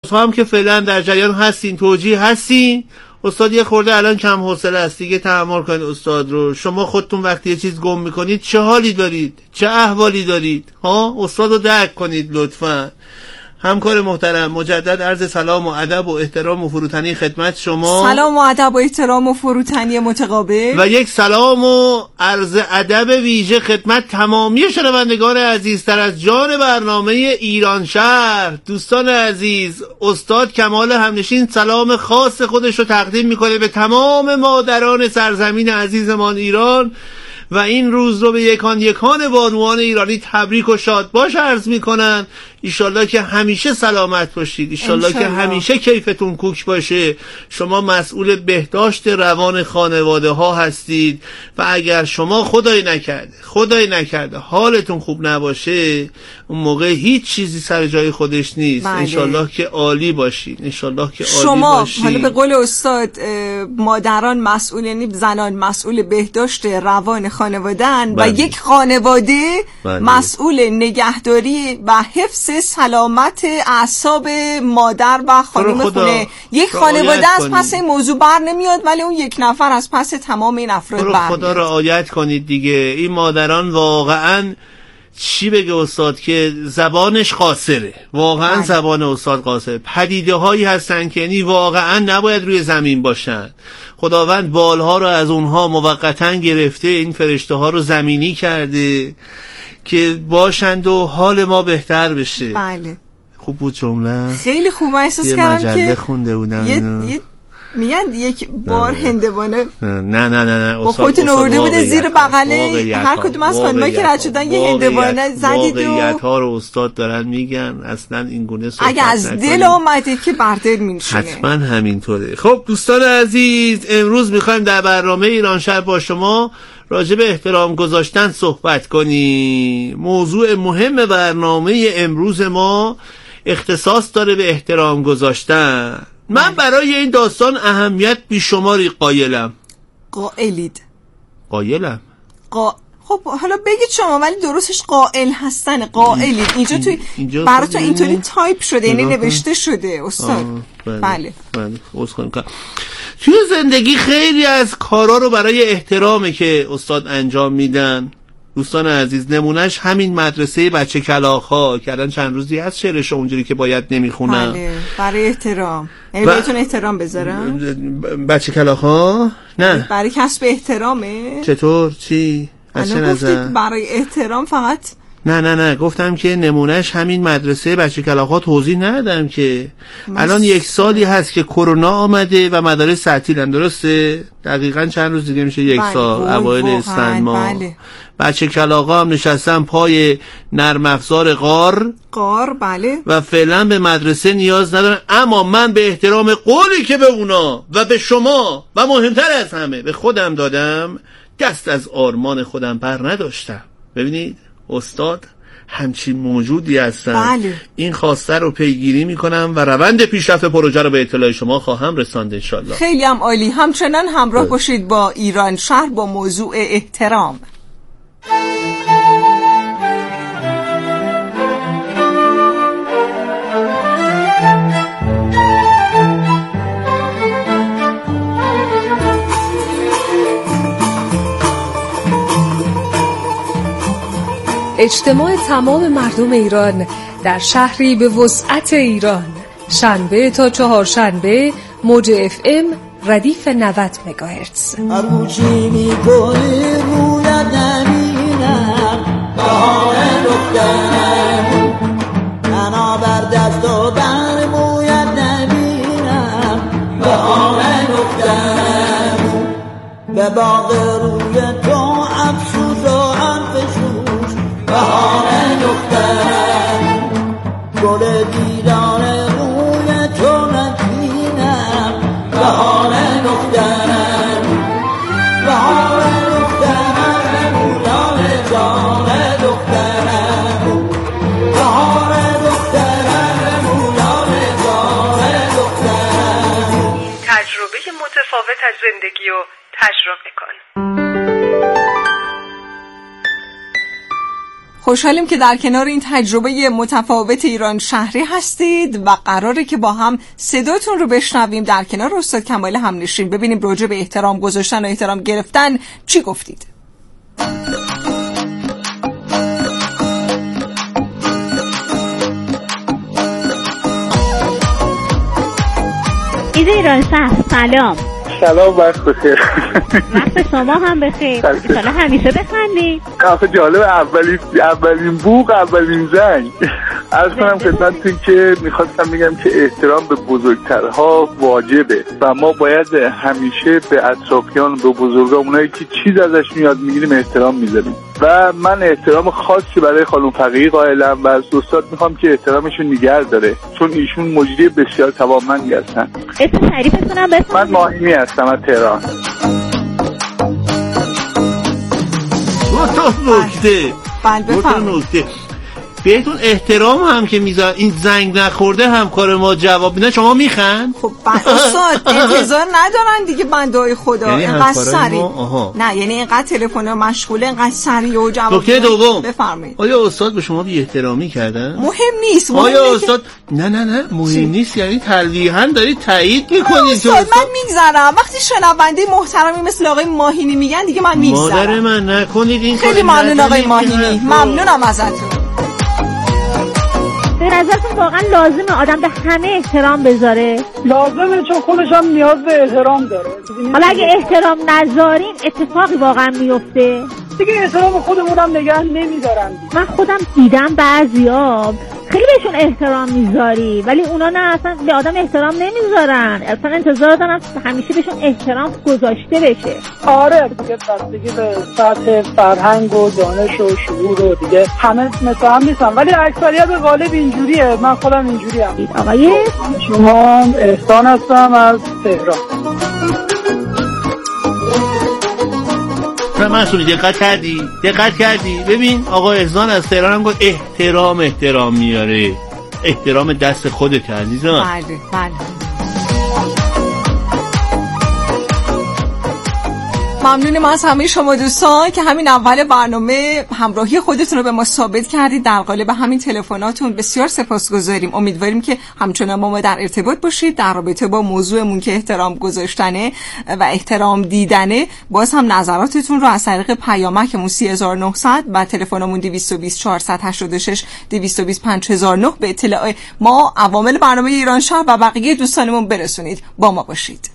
تو هم که فعلا در جریان هستین، توجیه هستین. استاد یه خورده الان کم حوصله است دیگه، تحمل کنید استاد رو. شما خودتون وقتی یه چیز گم میکنید چه حالی دارید، چه احوالی دارید؟ استاد رو درک کنید لطفاً. همکار محترم، مجدد عرض سلام و ادب و احترام و فروتنی خدمت شما. سلام و ادب و احترام و فروتنی متقابل. و یک سلام و عرض ادب ویژه خدمت تمامی شنوندگان عزیزتر از جان برنامه ایران شهر. دوستان عزیز، استاد کمال همنشین سلام خاص خودش رو تقدیم میکنه به تمام مادران سرزمین عزیزمان ایران و این روز رو به یکان بانوان ایرانی تبریک و شاد باش عرض میکنن. ایشالله که همیشه سلامت باشید، ایشالله که همیشه کیفتون کوک باشه. شما مسئول بهداشت روان خانواده ها هستید و اگر شما خدای نکرده حالتون خوب نباشه، اون موقع هیچ چیزی سر جای خودش نیست. انشالله که عالی باشید، انشالله که عالی باشید. شما حالا به قول استاد مادران مسئول، یعنی زنان مسئول بهداشت روان خانواده‌اند و یک خانواده مسئول نگهداری و حفظ سلامت اعصاب مادر و خانم خونه. یک خانواده از پس این موضوع بر نمیاد ولی اون یک نفر از پس تمام این افراد بر میاد. خدا رعایت کنید دیگه. این مادران واقعا چی بگه استاد که زبانش قاصره، واقعا زبان استاد قاصره. پدیده هایی هستن که یعنی واقعا نباید روی زمین باشن. خداوند بالها رو از اونها موقتا گرفته، این فرشته ها رو زمینی کرده که باشند و حال ما بهتر بشه. بله خوب بود جمله، خیلی خوب. من احساس کردم که خونده بودم میگن یک بار هندوانه نه با خودتون آورده بوده زیر بغله هر کدوم از خانم‌ها که رد شدن یه هندوانه زدید و واقعیت ها رو استاد دارن میگن. اصلا این گونه صحبت اگه از دل آمده که بر دل میشونه. حتما همینطوره. خب دوستان عزیز، امروز میخوایم در برنامه ایران شهر با شما راجع به احترام گذاشتن صحبت کنیم. موضوع مهم برنامه امروز ما اختصاص داره به احترام گذاشتن. من برای این داستان اهمیت بیشماری قائلم. قائلم. خب حالا بگید شما، ولی درستش قائل هستن. قائلید اینجا براتون اینطوری تایپ شده، یعنی نوشته شده استاد. بله توی زندگی خیلی از کارا رو برای احترامی که استاد انجام میدن. دوستان عزیز، نمونهش همین مدرسه بچه کلاغ‌ها که الان چند روزی از شعرش اونجوری که باید نمیخونم. بله، برای احترام. یعنی بهتون احترام بذارم. بچه کلاغ‌ها نه برای کسب احترامه. چطور؟ چی؟ از چه نظر؟ برای احترام فقط نه گفتم که نمونهش همین مدرسه بچه کلاغ‌ها. توضیح ندادم که الان 1 سالی هست که کرونا آمده و مدارس تعطیلن، درسته؟ دقیقاً چند روز دیگه میشه 1 سال، اوایل اسفند ماه. بچه کلاغ‌ها هم نشستن پای نرم افزار قار. بله. و فعلا به مدرسه نیاز ندارن. اما من به احترام قولی که به اونا و به شما و مهمتر از همه به خودم دادم، دست از آرمان خودم بر نداشتم. ببینید استاد همچین موجودی هستن. بله. این خواسته رو پیگیری میکنم و روند پیشرفت پروژه رو به اطلاع شما خواهم رساند انشالله. خیلی هم عالی. همچنان همراه باشید با ایران شهر با موضوع احترام. اجتماع تمام مردم ایران در شهری به وسعت ایران، شنبه تا چهارشنبه، موج FM ردیف 90 مگاهرتز. هرچی می‌کنی رویت نبینم، بهانه دخترم تنها بر دست و بر مویت نبینم، بهانه دخترم به باغ روی تو افسوس و انفشوش، بهانه دخترم گل دیدار روی تو نبینم، بهانه دخترم، بهانه دخترم اولاد جان دخترم، بهانه دخترم اولاد جان دخترم. تجربه متفاوت از زندگی رو تجربه کن. خوشحالیم که در کنار این تجربه متفاوت ایران شهری هستید و قراره که با هم صداتون رو بشنویم در کنار استاد کمال همنشین. ببینیم راجع به احترام گذاشتن و احترام گرفتن چی گفتید. ایران شهر سلام. سلام، وقت بخیر. وقت شما هم بخیر. انشالله همیشه بخندید. خیلی جالب. اولین بوق، اولین زنگ. عرض کنم خدمتتون که میخواستم بگم که احترام به بزرگترها واجبه و ما باید همیشه به اطرافیان، به بزرگان، اونایی که چیز ازشون یاد میگیریم احترام میذاریم و من احترام خاصی برای خانم فقیهی قائلم و از استاد میخوام که احترامشون نگه داره، چون ایشون مجری بسیار توانمندی هستن. اسم تعریفتونم بفرمایید. من ماهینی هستم از تهران. دو تا نکته بهتون احترام هم که میذار این زنگ نخورده هم کار ما جواب میدن شما میخند. خب استاد انتظار ندارن دیگه بنده‌های خدا اینقدر سریع نه، یعنی اینقدر تلفن مشغوله اینقدر سریع و جواب. نکته دوم بفرمایید. آیا استاد به شما بی احترامی کردن؟ مهم نیست. آیا استاد نه مهم نیست، یعنی تلویحاً دارید تایید میکنید. استاد من میگذرم وقتی شنونده محترمی مثل آقای ماهینی میگن دیگه من میگذرم. مادر من نکنید این کارو. خیلی ممنون آقای ماهینی، ممنونم ازتون. به نظرتون واقعا لازمه آدم به همه احترام بذاره؟ لازمه، چون خودش هم نیاز به احترام داره. حالا اگه احترام نذارین اتفاقی واقعا میفته؟ دیگه احترام خودمون هم نگه نمیدارن. من خودم دیدم بعضیا خیلی بهشون احترام میذاری ولی اونا نه، اصلا به آدم احترام نمیذارن، اصلا انتظار دارن همیشه بهشون احترام گذاشته بشه. آره دیگه بستگی به سطح فرهنگ و دانش و شعور و دیگه همه مثل هم نیستن، ولی اکثریت غالب اینجوریه. من خودم اینجوری هم. آقای شما احسان هستم از تهران. مسئولی دقت کردی ببین آقا احسان از تهران هم گفت احترام میاره. احترام دست خودت عزیزم. بله ممنونم از همه شما دوستان که همین اول برنامه همراهی خودتون رو به ما ثابت کردید در قالب همین تلفناتون. بسیار سپاسگزاریم. امیدواریم که همچنان با ما در ارتباط باشید در رابطه با موضوعمون که احترام گذاشتنه و احترام دیدنه. باز هم نظراتتون رو از طریق پیامکمون 3900 و تلفنمون 220 486 220 5009 به اطلاع ما عوامل برنامه ایران شهر و بقیه دوستانمون برسونید. با ما باشید.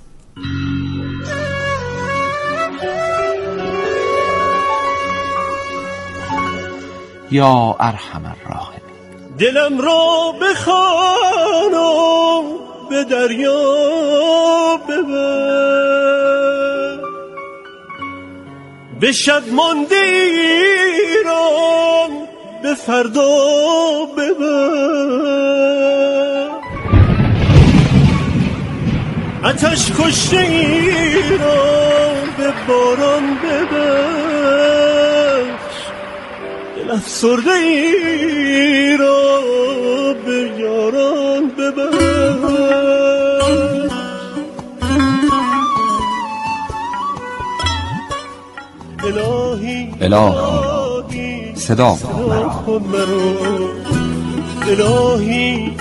یا ارحم الراحمین. دلم را بخوانم به دریا ببر، به شب مانده ایران به فردا ببر، آتش کشته ایران به باران ببر، افسرده ای را به یاران ببر. الهی صدا کن مرا، الهی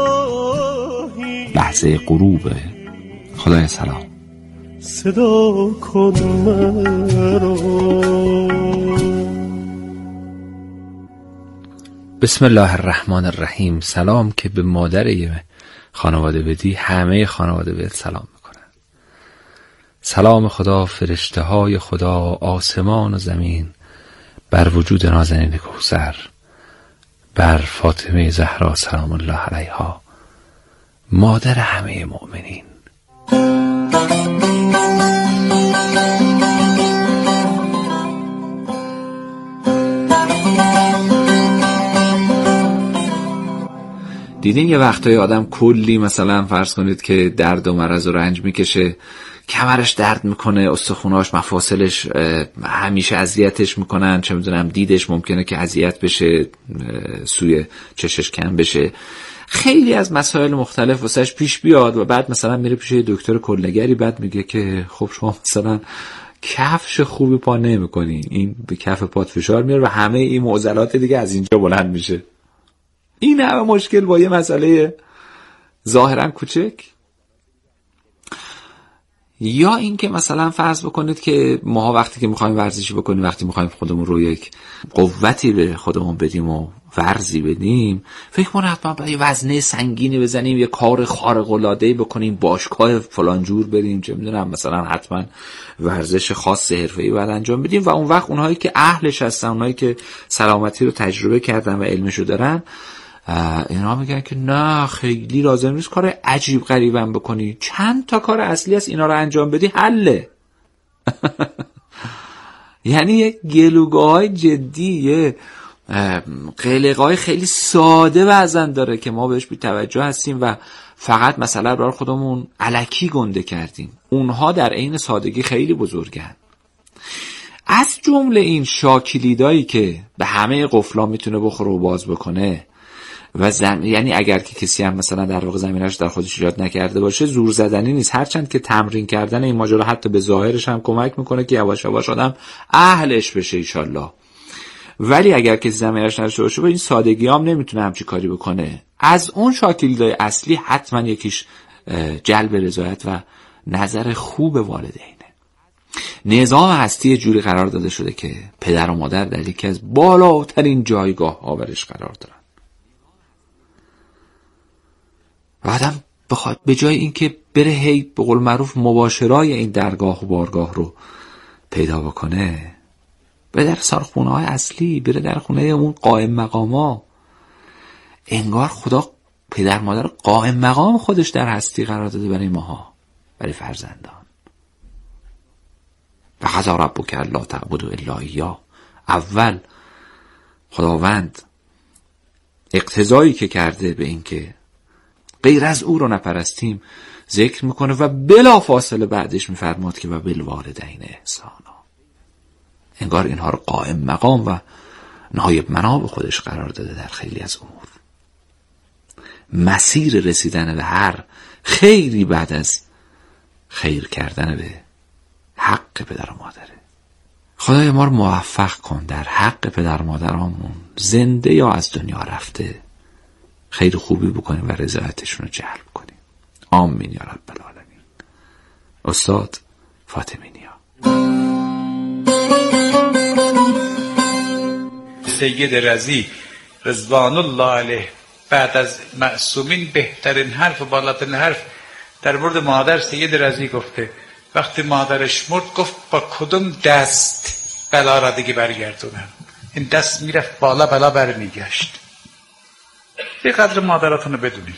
لحظه غروب. خدای سلام صدا کن مرا. بسم الله الرحمن الرحیم. سلام که به مادر خانواده بدی همه خانواده بهت سلام میکنن. سلام خدا، فرشته های خدا، آسمان و زمین بر وجود نازنین کوثر، بر فاطمه زهرا سلام الله علیها، مادر همه مؤمنین. دیدین یه وقتای آدم کلی مثلا فرض کنید که درد و مرض و رنج میکشه، کمرش درد میکنه، استخوناش، مفاصلش همیشه اذیتش میکنن، چه میدونم دیدش ممکنه که اذیت بشه، سوی چشش کم بشه، خیلی از مسائل مختلف واسش پیش بیاد و بعد مثلا میره پیش دکتر کلنگری، بعد میگه که خب شما مثلا کفش خوبی پا نمی‌کنی، این به کف پات فشار میاره و همه این معضلات دیگه از اینجا بلند میشه. این همه مشکل با یه مسئله ظاهرا کوچک. یا این که مثلا فرض بکنید که ما وقتی که میخوایم ورزشی بکنیم، وقتی میخوایم خودمون رو یک قوتی به خودمون بدیم و ورزی بدیم، فکر کنم حتما باید وزنه سنگینی بزنیم، یه کار خارق العاده بکنیم، باشگاه فلان جور بریم، چه میدونم مثلا حتما ورزش خاص حرفه‌ای باید انجام بدیم. و اون وقت اونهایی که اهلش هستن، اونهایی که سلامتی رو تجربه کردن و علمشو دارن، اینا میگن که نه خیلی لازم نیست کار عجیب غریبم بکنی، چند تا کار اصلی است اینا رو انجام بدی حله. یعنی یک گلوگاهای جدی، یه قلقای خیلی ساده بعضن داره که ما بهش بی توجه هستیم و فقط مثلا برای خودمون الکی گنده کردیم. اونها در عین سادگی خیلی بزرگن. از جمله این شاکلیدایی که به همه قفلا میتونه بخوره و باز بکنه و یعنی اگر که کسی هم مثلا در واقع زمینش در خودش ایجاد نکرده باشه، زور زدنی نیست، هرچند که تمرین کردن این ماجرا حتی به ظاهرش هم کمک میکنه که یواش یواش آدم اهلش بشه ایشالله. ولی اگر کسی زمینش نداشته باشه با این سادگی هم نمیتونه همچی کاری بکنه. از اون شاکلیدای اصلی حتما یکیش جلب رضایت و نظر خوب والدینه. نظام هستی جوری قرار داده شده که پدر و مادر در یکی از بالاترین جایگاه ها برش قرار دارن و آدم بخواد به جای اینکه بره هی به قول معروف مباشرای این درگاه و بارگاه رو پیدا بکنه، بره در سرخونه های اصلی، بره در خونه اون قائم مقاما. انگار خدا پدر مادر قائم مقام خودش در هستی قرار داده برای ماها، برای فرزندان. و قضی ربک الا تعبدوا الا ایاه. اول خداوند اقتضایی که کرده به این که غیر از او رو نپرستیم ذکر میکنه و بلا فاصله بعدش میفرماد که و بالوالدین احسانا. انگار اینها رو قائم مقام و نایب مناب خودش قرار داده در خیلی از امور. مسیر رسیدن به هر خیری بعد از خیر کردن به حق پدر و مادره. خدای ما رو موفق کن در حق پدر و مادرامون، زنده یا از دنیا رفته، خیر خوبی بکنیم و رضایتشون رو جلب کنیم. آمین یا رب العالمین. استاد فاطمی نیا. سید رضی رضوان الله علیه بعد از معصومین بهترین حرف و بالاترین حرف در مورد مادر سید رضی گفته. وقتی مادرش مرد گفت با کدوم دست بلا را دیگه برگردونم؟ این دست میرفت بالا، بلا برمیگشت. یه قدر مادراتون رو بدونید.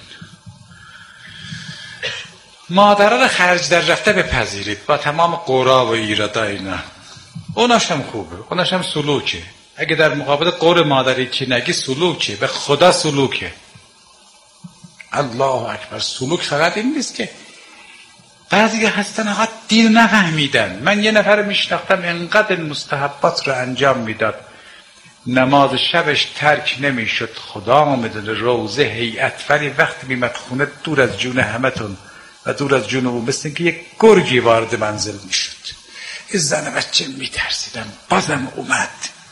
مادرها رو خرج در رفته بپذیرید با تمام قورا و ایرادا اینا. اوناش هم خوبه، اوناش هم سلوکه. اگه در مقابل قور مادری چی نگی سلوکه، به خدا سلوکه. الله اکبر. سلوک فقط این نیست که بعضی هستن آقا دین نفهمیدن. من یه نفر میشناختم اینقدر مستحبات رو انجام میداد، نماز شبش ترک نمیشد، خدا میدونه، روزه هیئت، ولی وقتی میمد خونه دور از جون همتون و دور از جون او، مثل اینکه یک گرگی وارد منزل میشد. این زن بچه میترسیدم، بازم اومد.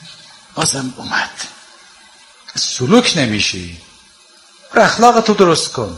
سلوک نمیشی، اخلاقتو درست کن.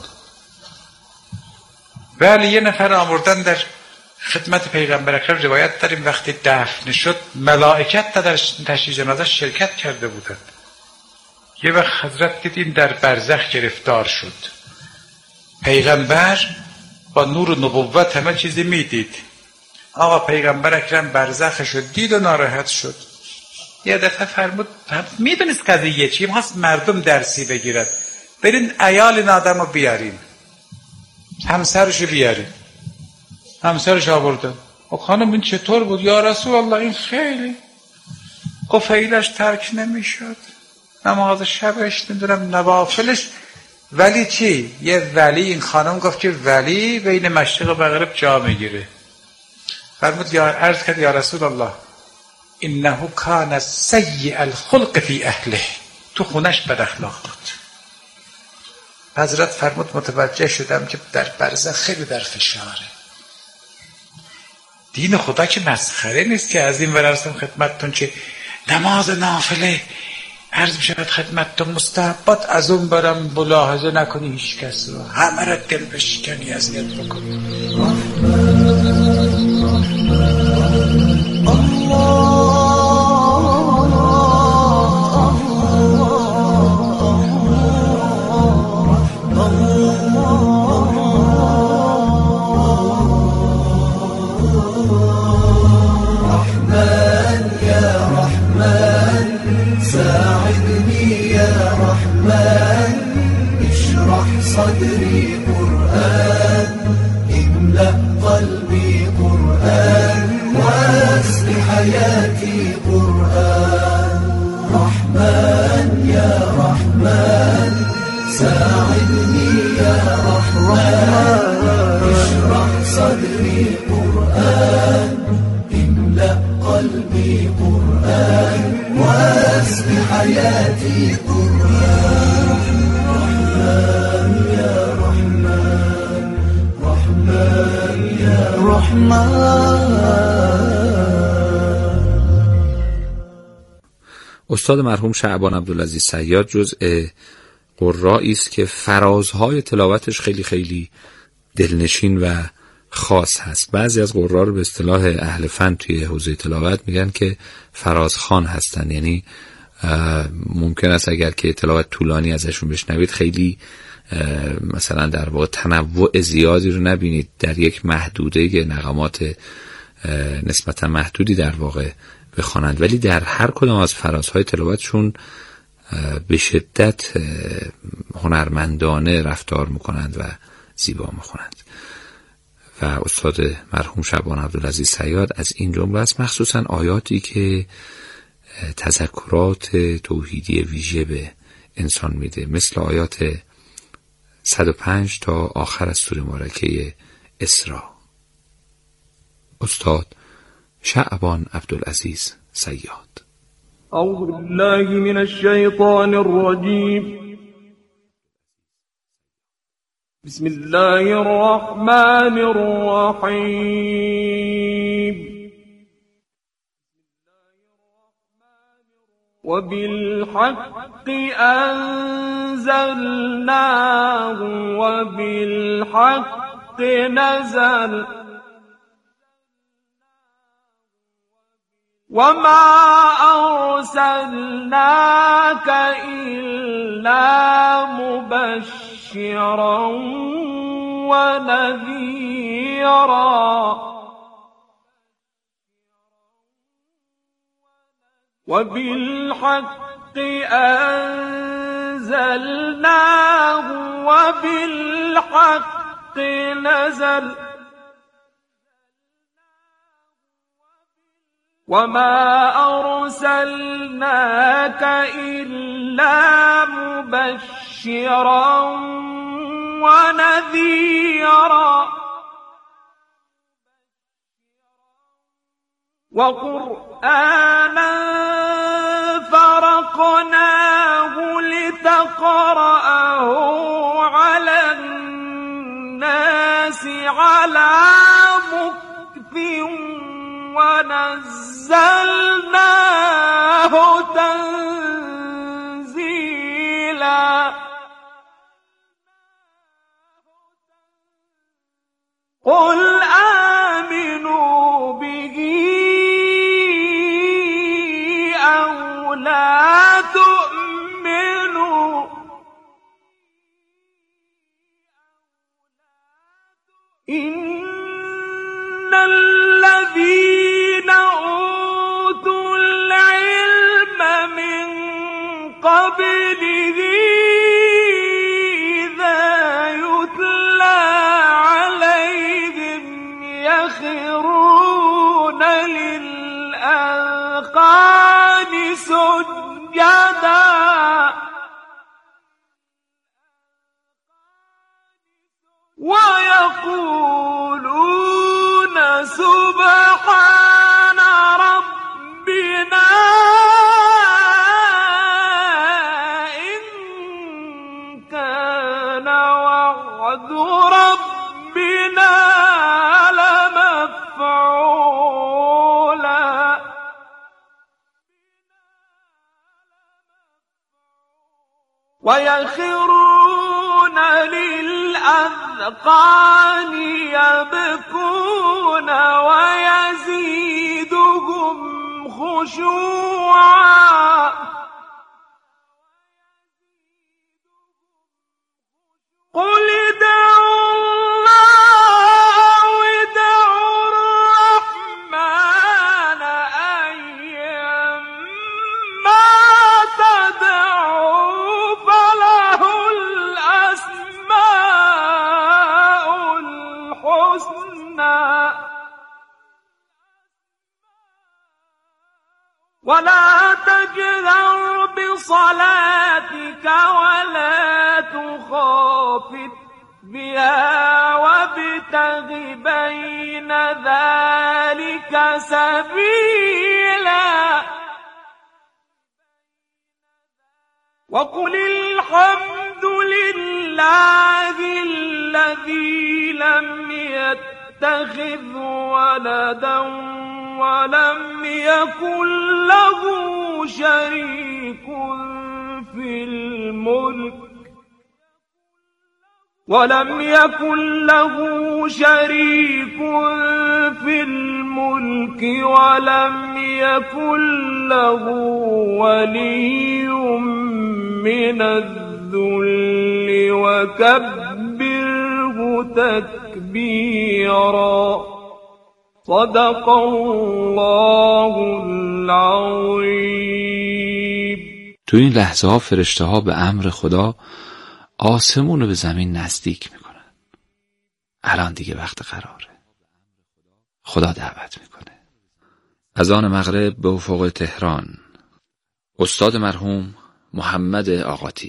ولی یه نفر آوردن در خدمت پیغمبر اکرم، روایت داریم وقتی دفن شد ملائکت در تشییع جنازه شرکت کرده بودند. یه وقت حضرت دیدین در برزخ گرفتار شد. پیغمبر با نور نبوت همه چیزی میدید. آقا پیغمبر اکرم برزخ شد دید و ناراحت شد. یه دفعه فرمود میدونست قضیه چی؟ می‌خواست مردم درسی بگیرد. برین عیال این آدم رو بیارین، همسرشو بیارین. همسرش آوردن. خانم این چطور بود؟ یا رسول الله این خیلی قفیلش ترک نمیشد، نماز شبش نمیدونم نوافلش. ولی چی؟ یه ولی، این خانم گفت که ولی بین مشرق و مغرب جا میگیره. فرمود عرض کرد یا رسول الله انه کان سیء الخلق فی اهله، تو خونش بد اخلاق بود. حضرت فرمود متوجه شدم که در برزخ خیلی در فشاره. دین خدا که مسخره نیست که از این ورستم خدمتتون چه نماز نافله عرض میشود خدمتتون مستحبات، از اون برم ملاحظه نکنی هیچ کس رو، همه را دل بشکنی اذیت بکنی. صدري قرآن املأ قلبي قرآن واسق حياتي قرآن رحمن يا رحمن ساعدني يا رحمن اشرح صدري قرآن املأ قلبي قرآن واسق حياتي قرآن استاد مرحوم شعبان عبدالعزیز صیاد جزء قرایی است که فرازهای تلاوتش خیلی خیلی دلنشین و خاص هست. بعضی از قرا رو به اصطلاح اهل فن توی حوزه تلاوت میگن که فرازخوان هستن، یعنی ممکن است اگر که تلاوت طولانی ازشون بشنوید خیلی مثلا در واقع تنوع زیادی رو نبینید، در یک محدوده نغمات نسبتا محدودی در واقع بخوانند، ولی در هر کدام از فرازهای تلاوتشون به شدت هنرمندانه رفتار میکنند و زیبا میخوانند. و استاد مرحوم شعبان عبدالعزیز صیاد از این جمله است، مخصوصا آیاتی که تذکرات توحیدی ویژه به انسان میده، مثل آیات 105 تا آخر از سوره مبارکه اسراء. استاد شعبان عبدالعزیز صیاد. اعوذ بالله من الشیطان الرجیم. بسم الله الرحمن الرحیم. وبالحق أنزلناه وبالحق نزل وما أرسلناك إلا مبشرا ونذيرا وبالحق أنزلناه وبالحق نزل وما أرسلناك إلا مبشرا ونذيرا وقرآنا فرقناه لتقرأه على الناس على مكث ونزلناه تنزيلا قل آمنوا به أو لا تؤمنوا إن الذين أوتوا العلم من قبله إذا يتلى عليهم يخرون للأذقان سجدا ويقولون سبحان ربنا إن كان وعد ربنا لمفعولا ويخرون للأذقان يبكون ويزيدهم خشوعا قل ادعوا الله ادعوا الرحمن أيما تدعوا فله الأسماء الحسنى ولا تجهر بصلاتك ولا تخافت بها وابتغ بين ذلك سبيلا وقل الحمد لله الذي لم يتخذ ولدا ولم يكن له شريك في الملك ولم يكن له ولي من الذل وكبره تكبيرا صدق الله العظیم. تو این لحظه ها فرشته ها به امر خدا آسمون رو به زمین نزدیک میکنن. الان دیگه وقت قراره. خدا دعوت میکنه. اذان مغرب به افق تهران. استاد مرحوم محمد آقاتی.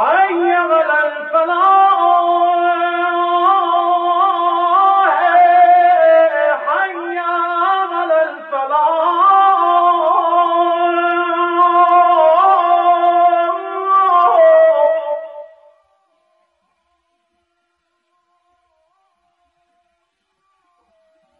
حي على الفلاح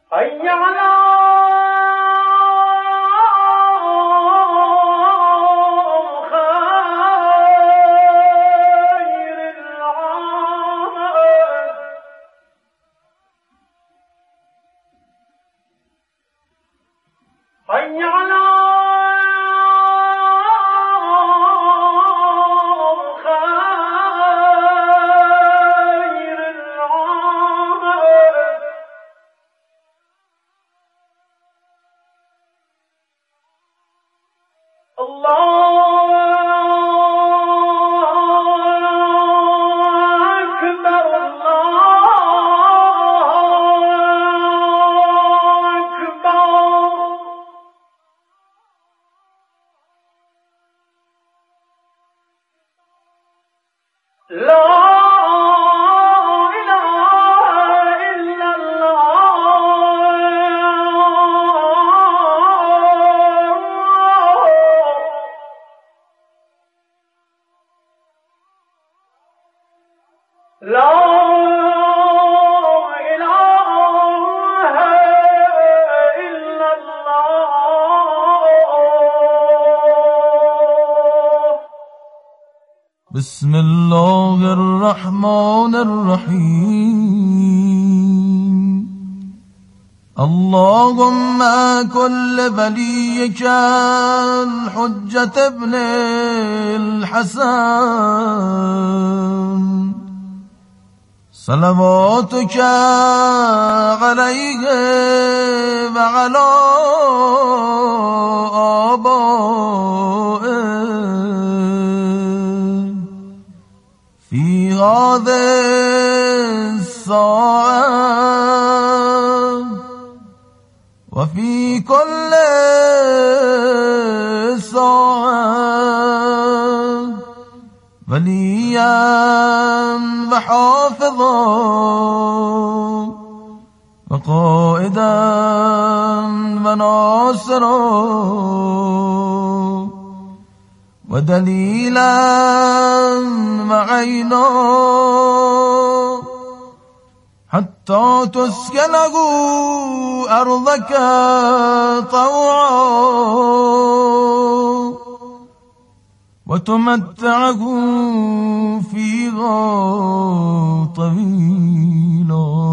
بسم الله الرحمن الرحيم اللهم كل وليك الحجة ابن الحسن صلواتك عليه وعلى آبائه في هذه الساعة وفي كل ساعة وليا وحافظا وقائدا وناصرا ودليلا وعينا حتى تسكنه أرضك طوعا وتمتعه فيها طويلا.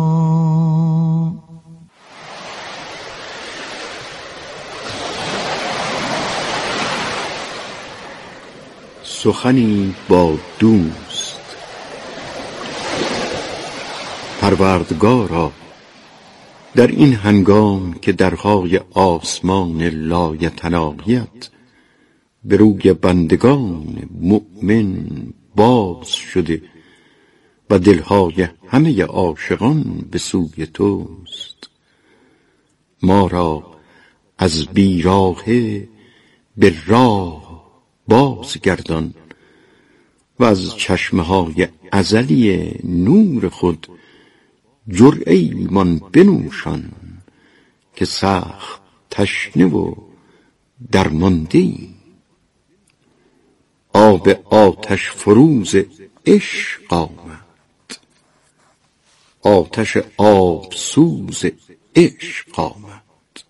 سخنی با دوست. پروردگارا، در این هنگام که درهای آسمان لایتناهیت به روی بندگان مؤمن باز شده و دلهای همه عاشقان به سوی توست، ما را از بیراهه به راه بازگردان و از چشمه‌های ازلی نور خود جرعه‌ای من بنوشان که سخت تشنه و درمانده‌ای. آب آتش فروز عشق آمد، آتش آب سوز عشق آمد.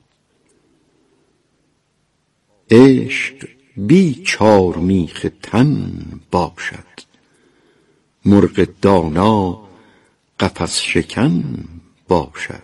عشق بی چارمیخ تن باشد، مرغ دانا قفس شکن باشد.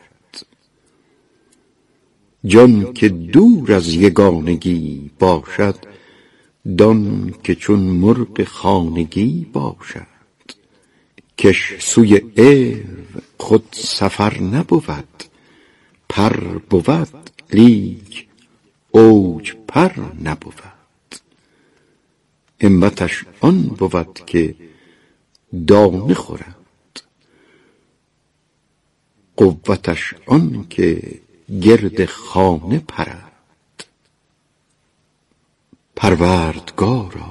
جان که دور از یگانگی باشد، دان که چون مرغ خانگی باشد. کش سوی عیو خود سفر نبود، پر بود لیک اوج پر نبود. همتش آن بود که دانه خورد، قوتش آن که گرد خانه پرد. پروردگارا،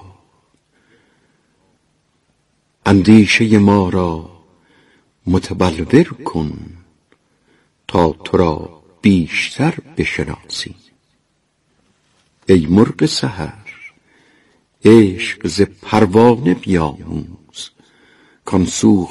اندیشه ما را متبلور کن تا تو را بیشتر بشناسیم. ای مرغ سحر، عشق ز پروانه بیاموز، کان سو